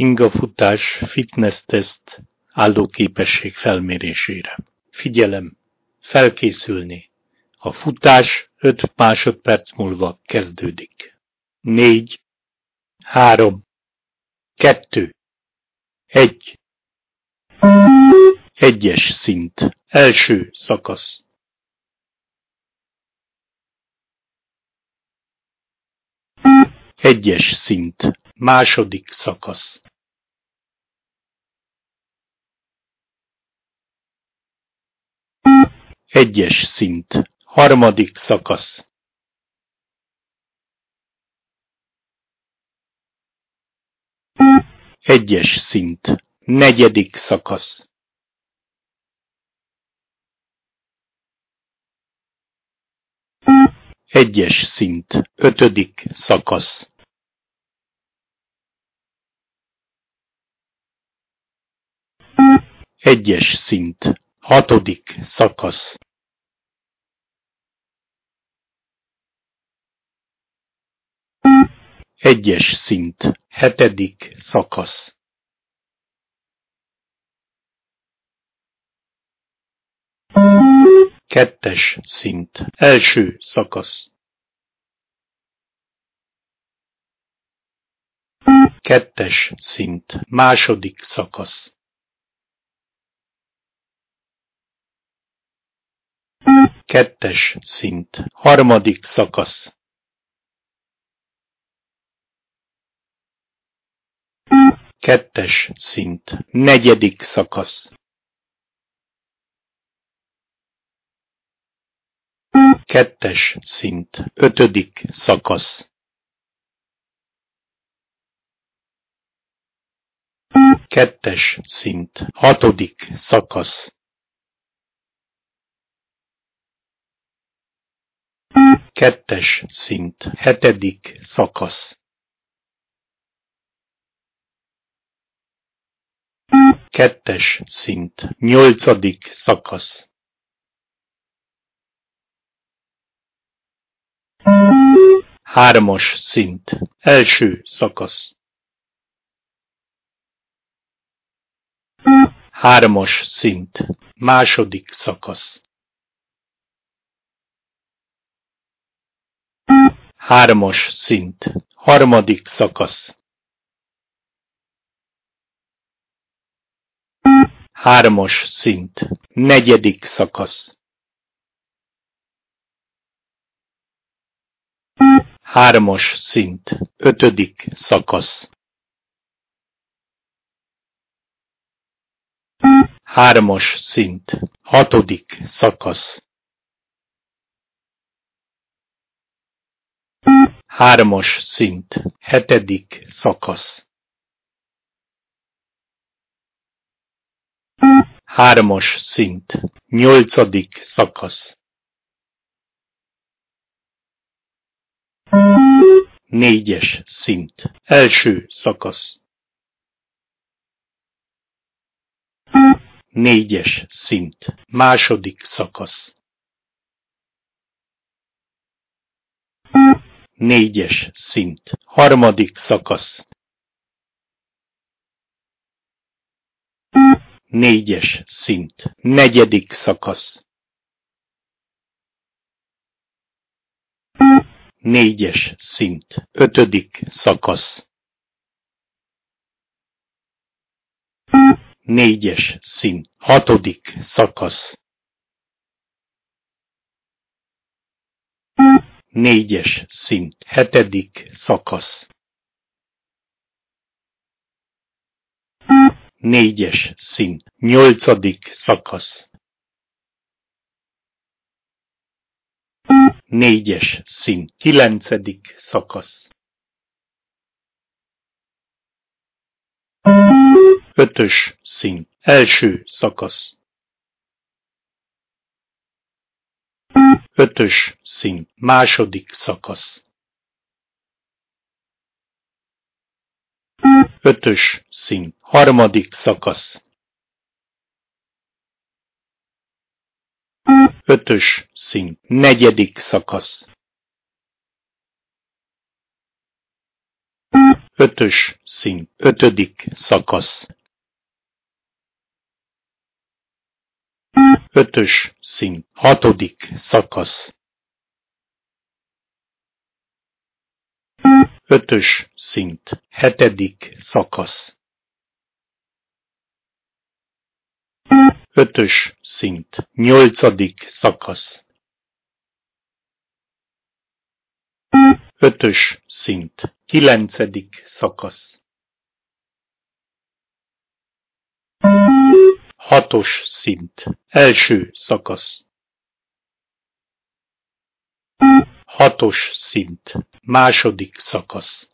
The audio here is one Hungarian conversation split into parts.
Ingafutás fitness-teszt állóképesség felmérésére. Figyelem! Felkészülni! A futás 5 másodperc múlva kezdődik. 4, 3, 2, 1. Egyes szint. Első szakasz. Egyes szint. Második szakasz. Egyes szint. Harmadik szakasz. Egyes szint. Negyedik szakasz. Egyes szint. Ötödik szakasz. Egyes szint. Hatodik szakasz. Egyes szint. Hetedik szakasz. Kettes szint. Első szakasz. Kettes szint. Második szakasz. Kettes szint. Harmadik szakasz. Kettes szint. Negyedik szakasz. Kettes szint. Ötödik szakasz. Kettes szint. Hatodik szakasz. Kettes szint. Hetedik szakasz. Kettes szint. Nyolcadik szakasz. Hármas szint. Első szakasz. Hármas szint. Második szakasz. Hármas szint. Harmadik szakasz. Hármas szint. Negyedik szakasz. Hármas szint. Ötödik szakasz. Hármas szint. Hatodik szakasz. Hármas szint. Hetedik szakasz. Hármas szint. Nyolcadik szakasz. Négyes szint. Első szakasz. Négyes szint. Második szakasz. Négyes szint. Harmadik szakasz. Négyes szint. Negyedik szakasz. Négyes szint. Ötödik szakasz. Négyes szint. Hatodik szakasz. Négyes szint. Hetedik szakasz. Négyes szint. Nyolcadik szakasz. Négyes szint. Kilencedik szakasz. Ötös szint. Első szakasz. Ötös szint. Második szakasz. Ötös szint. Harmadik szakasz. Ötös szint. Negyedik szakasz. 5. szint, 5. szakasz. 5. szint, 6. szakasz. 5. szint, 7. szakasz. 5. szint, 8. szakasz. 5. szint, 9. szakasz. 6. szint, első szakasz. 6. szint, második szakasz.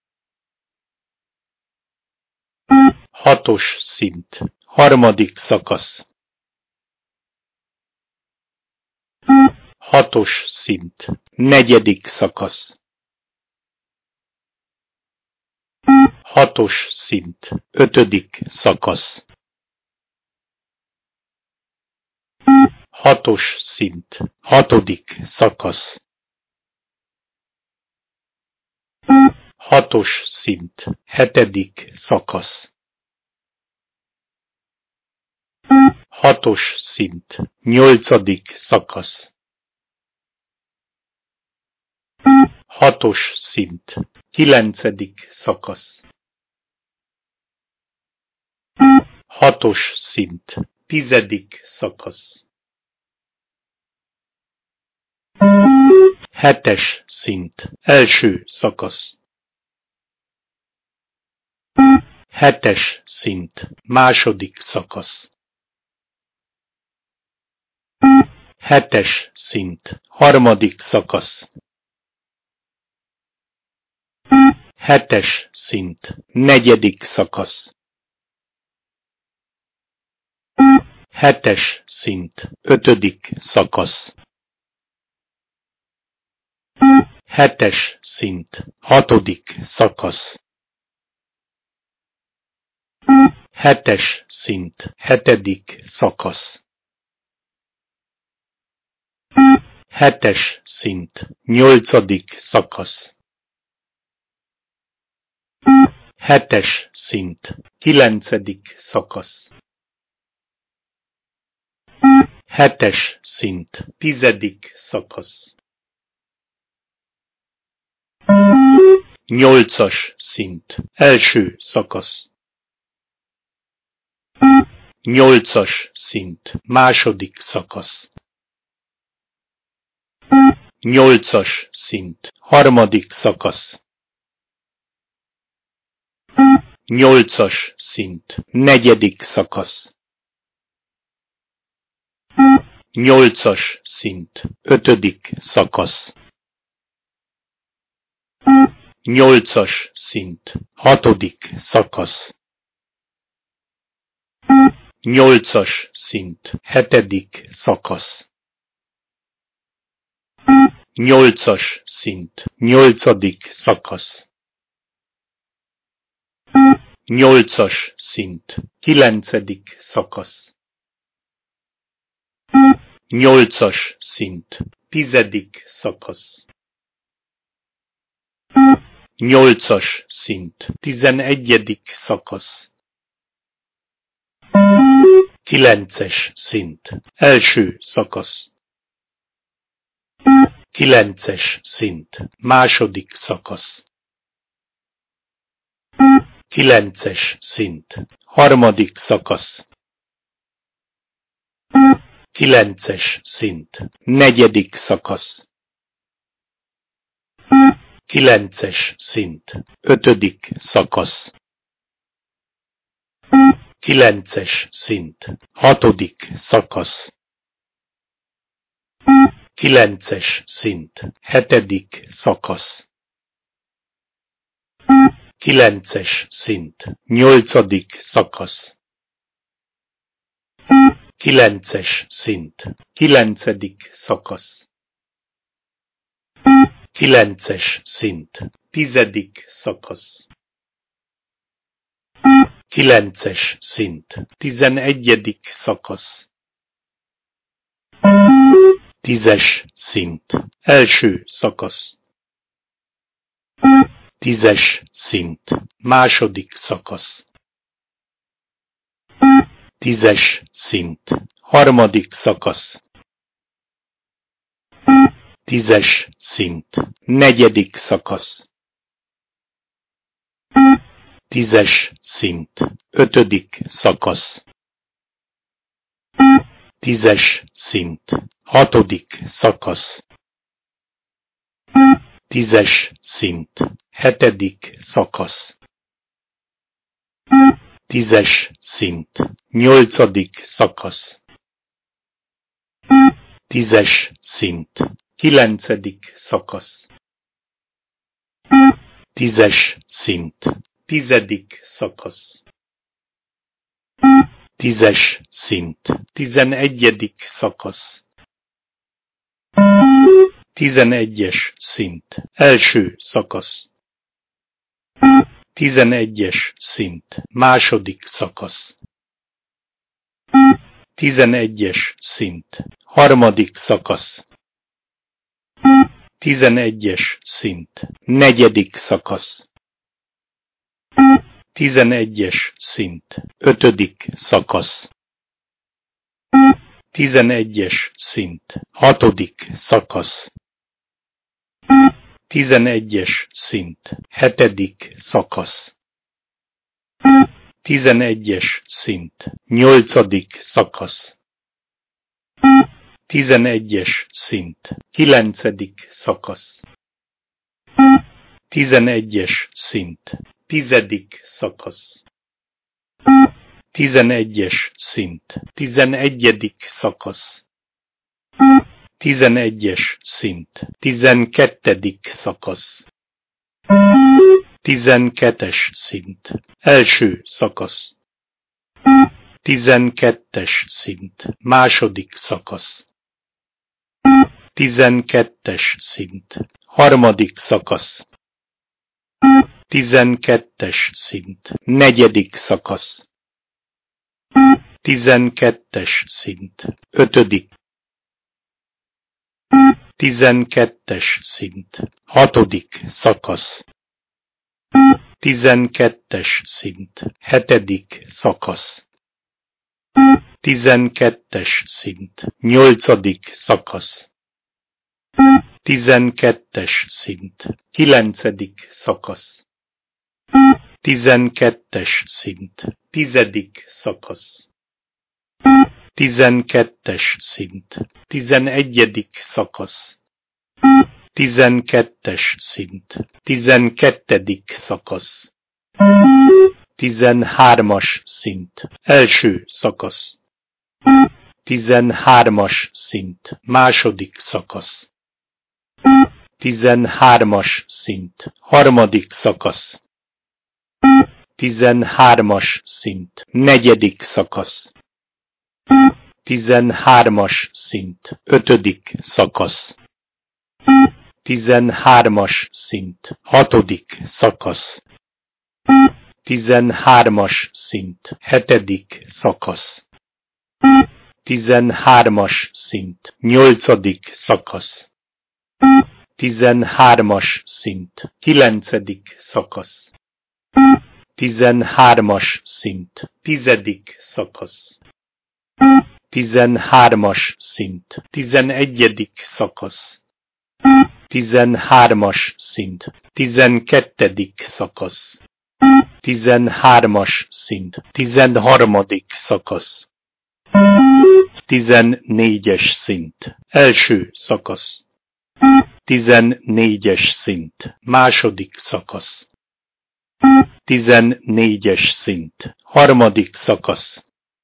6. szint, harmadik szakasz. 6. szint, negyedik szakasz. 6. szint, 5. szakasz. 6. szint, 6. szakasz. 6. szint, 7. szakasz. 6. szint, 8. szakasz. 6. szint, 9. szakasz. 6. szint, 10. szakasz. 7. szint, első szakasz. 7. szint, második szakasz. 7. szint, harmadik szakasz. 7. szint, negyedik szakasz. 7. szint, 5. szakasz. 7. szint, 6. szakasz. 7. szint, 7. szakasz. 7. szint, 8. szakasz. 7. szint, 9. szakasz. 7. szint, 10. szakasz. 8. szint, első szakasz. 8. szint, második szakasz. 8. szint, harmadik szakasz. 8. szint, negyedik szakasz. 8. szint, 5. szakasz. 8. szint, 6. szakasz. 8. szint, 7. szakasz. 8. szint, 8. szakasz. 8. szint, 9. szakasz. 8. szint, 10. szakasz. 8. szint, 11. szakasz. 9. szint, első szakasz. 9. szint, második szakasz. 9. szint, harmadik szakasz. 9. szint, negyedik szakasz. 9. szint, 5. szakasz. 9. szint, 6. szakasz. 9. szint, 7. szakasz. 9. szint, 8. szakasz. 9. szint, 9. szakasz. 9. szint, 10. szakasz. 9. szint, 11. szakasz. 10. szint, első szakasz. 10-es szint. Második szakasz. 10-es szint. Harmadik szakasz. 10-es szint. Negyedik szakasz. 10-es szint. Ötödik szakasz. 10-es szint. Hatodik szakasz. 10-es szint. Hetedik szakasz. 10-es szint. Nyolcadik szakasz. 10-es szint. Kilencedik szakasz. 10-es szint. Tizedik szakasz. 10-es szint. 11. szakasz. 11-es szint. Első szakasz. 11-es szint. Második szakasz. 11-es szint. Harmadik szakasz. 11-es szint. Negyedik szakasz. 11-es szint. Ötödik szakasz. 11-es szint. Hatodik szakasz. 11-es szint. Hetedik szakasz. 11-es szint. Nyolcadik szakasz. 11-es szint. Kilencedik szakasz. 11-es szint. Tizedik szakasz. 11-es szint. 11. szakasz. 11-es szint. 12. szakasz. 12-es szint. Első szakasz. 12-es szint. Második szakasz. 12-es szint. Harmadik szakasz. 12-es szint. Negyedik szakasz. 12-es szint. Ötödik. 12-es szint. Hatodik szakasz. 12-es szint. Hetedik szakasz. 12-es szint. Nyolcadik szakasz. 12-es szint. Kilencedik szakasz. 12-es szint. Tizedik szakasz. 12-es szint. 11. szakasz. 12-es szint. 12. szakasz. 13-as szint. Első szakasz. 13-as szint. Második szakasz. 13-as szint. Harmadik szakasz. 13-as szint. Negyedik szakasz. 13-as szint. Ötödik szakasz. 13-as szint. Hatodik szakasz. 13-as szint. Hetedik szakasz. 13-as szint. Nyolcadik szakasz. 13-as szint. Kilencedik szakasz. 13-as szint. Tizedik szakasz. 13-as szint. 11. szakasz. 13-as szint. 12. szakasz. 13-as szint. 13. szakasz. 14-es szint. Első szakasz. 14-es szint. Második szakasz. 14-es szint. Harmadik szakasz.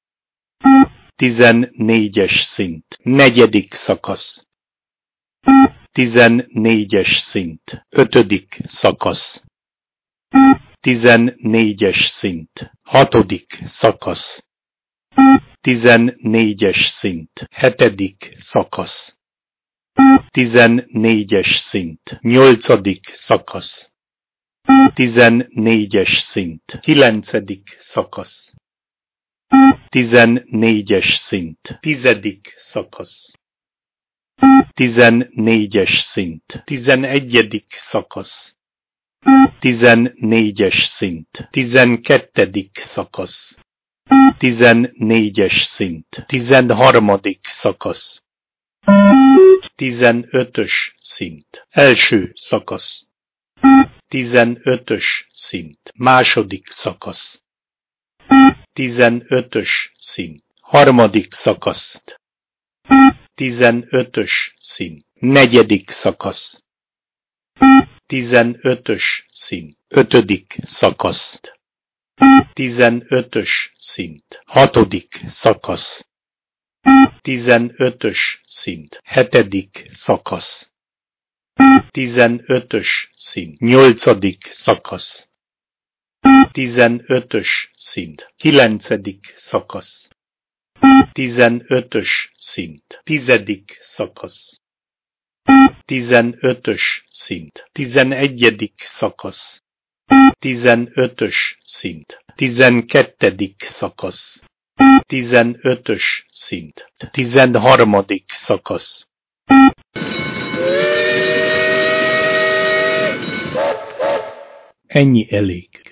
14-es szint. Negyedik szakasz. 14-es szint. Ötödik szakasz. 14-es szint. Hatodik szakasz. 14-es szint. Hetedik szakasz. 14-es szint. Nyolcadik szakasz. 14-es szint. Kilencedik szakasz. 14-es szint. Tizedik szakasz. 14-es szint. 11. szakasz. 14-es szint. 12. szakasz. 14-es szint. 13. szakasz. 15-ös szint. Első szakasz. 15-ös szint. Második szakasz. 15-ös szint. Harmadik szakasz. 15-ös szint. Negyedik szakasz. 15-ös szint. Ötödik szakasz. 15-ös szint. Hatodik szakasz. 15-ös szint. Hetedik szakasz. 15-ös szint. Nyolcadik szakasz. 15-ös szint. Kilencedik szakasz. 15-ös szint. 10. szakasz. 15-ös szint. 11. szakasz. 15-ös szint. 12. szakasz. 15-ös szint. 13. szakasz. Ennyi elég.